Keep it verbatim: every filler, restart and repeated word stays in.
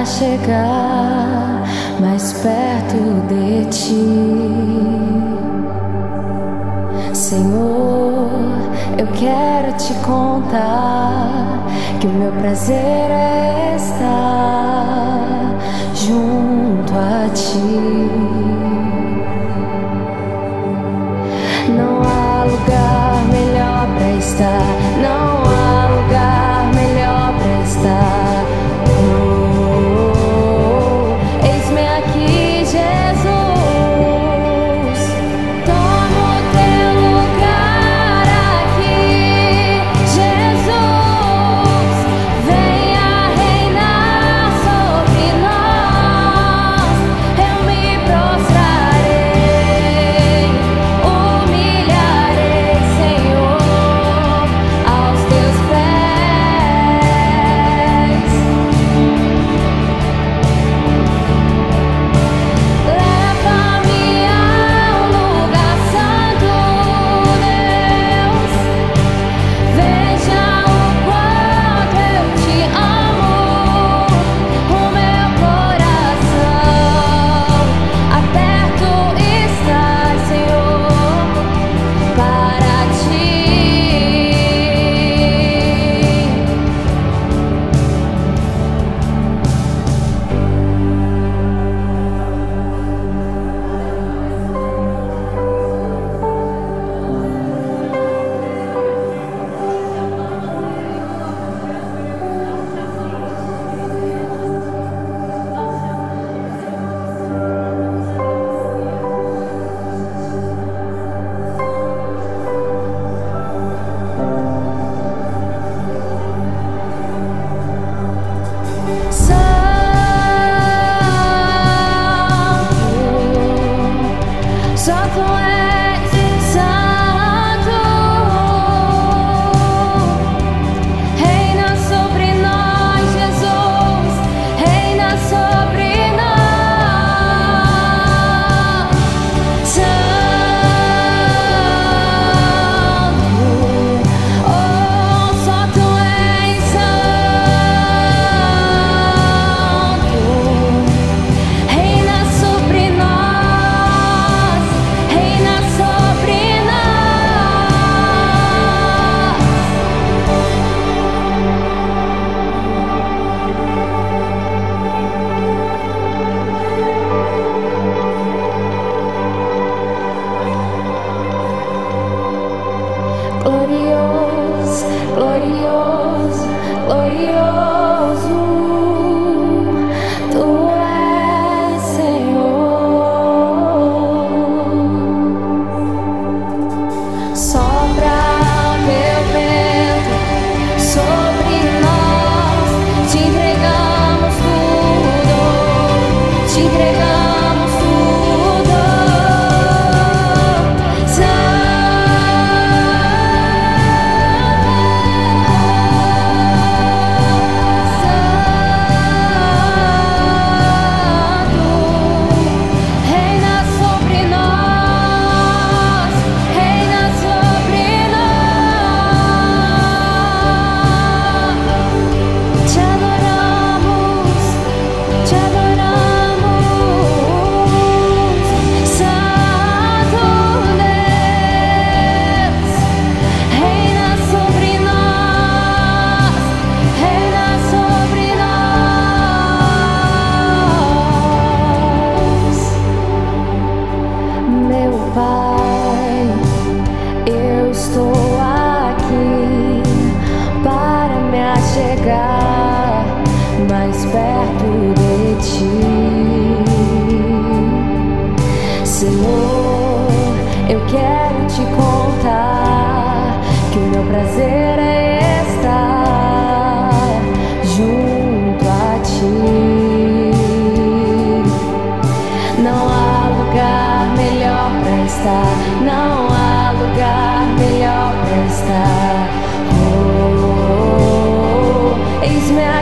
chegar mais perto de ti. Senhor, eu quero te contar que o meu prazer é estar junto a ti. Não há lugar melhor pra estar, não há lugar melhor pra estar. Só tu és santo, reina sobre nós, Jesus, reina sobre nós. Santo, oh, só tu és santo, reina sobre nós. Glorioso, glorioso, glorioso, tu és, Senhor. Sopra o teu vento sobre nós, te entregamos tudo, te entregamos tudo. Pai, eu estou aqui para me achegar mais perto de ti. Senhor, eu quero te contar que o meu prazer é estar junto a ti. Não há lugar melhor pra estar, não há lugar melhor pra estar. Oh, oh, oh, eis-me